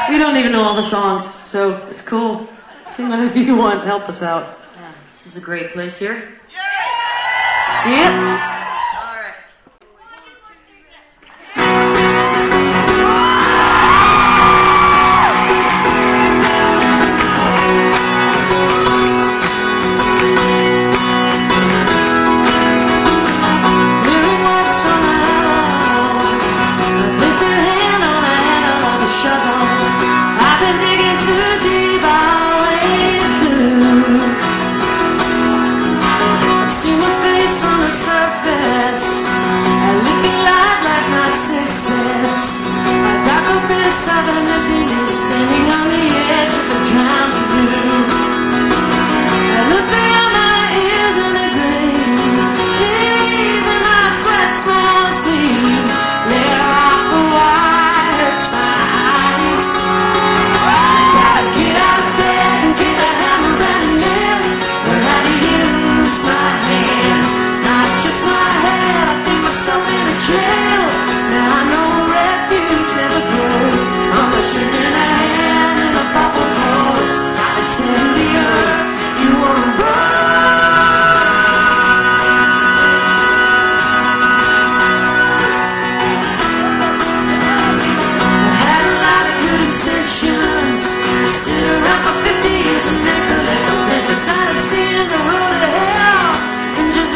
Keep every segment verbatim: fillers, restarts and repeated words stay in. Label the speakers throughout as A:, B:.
A: We don't even know all the songs, so it's cool. Sing whatever you want, help us out.
B: Yeah, this is a great place here.
A: Yep.
C: Surface and looking light like narcissus. A dark abyss of an emptiness, standing on the edge of a drowning blue. I look beyond my ears and I gleam. Even my sweat smells clean. Layer off the wires, my eyes. Gotta get out of bed and get a hammer and a nail. Learn how to use my hand. Just my head, I think myself in a jail. Now I know refuge never grows. I'm a shit in a hand and a bubble blows. I tell the earth you wanna rise. I had a lot of good intentions. I stood around for fifty years and never collect a pension. Started seeing the road to hell and just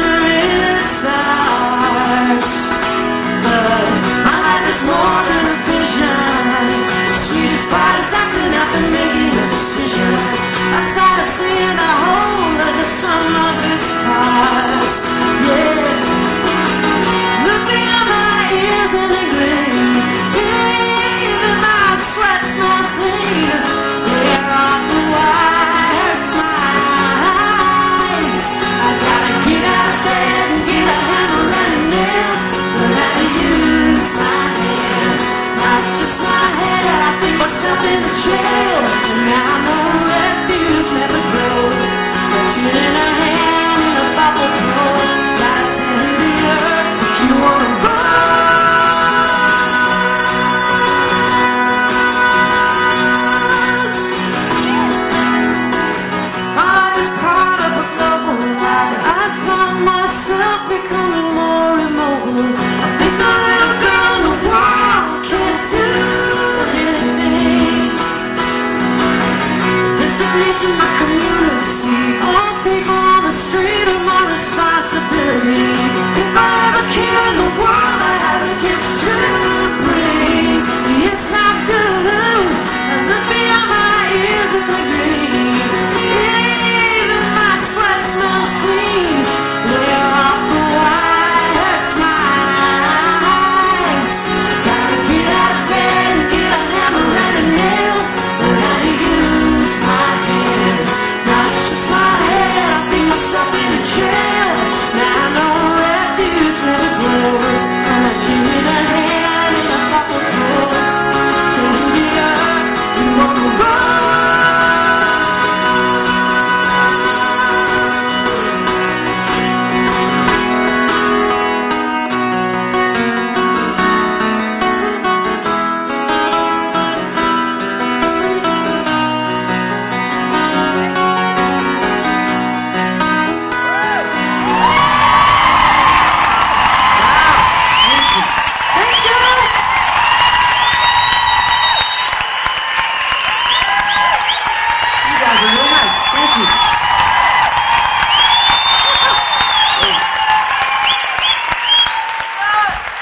C: stars. But my life is more than a vision. The sweetest part is acting up and making a decision. I started seeing the whole as the sum of its parts. Yeah. Look beyond my ears and they gleam. Even my sweat smells clean. We're off the wires, my eyes. I gotta get out of bed and get a hammer and a nail. Learn how to use my hand, not just my head. I think myself in the jail, and now I know refuge never grows. But you in a hand and a bubble blows. Gotta tell the earth if you wanna rise. My life is part of a global ride. I find myself becoming more immobile. I think the little girl in the world can't do anything. This depletion my community.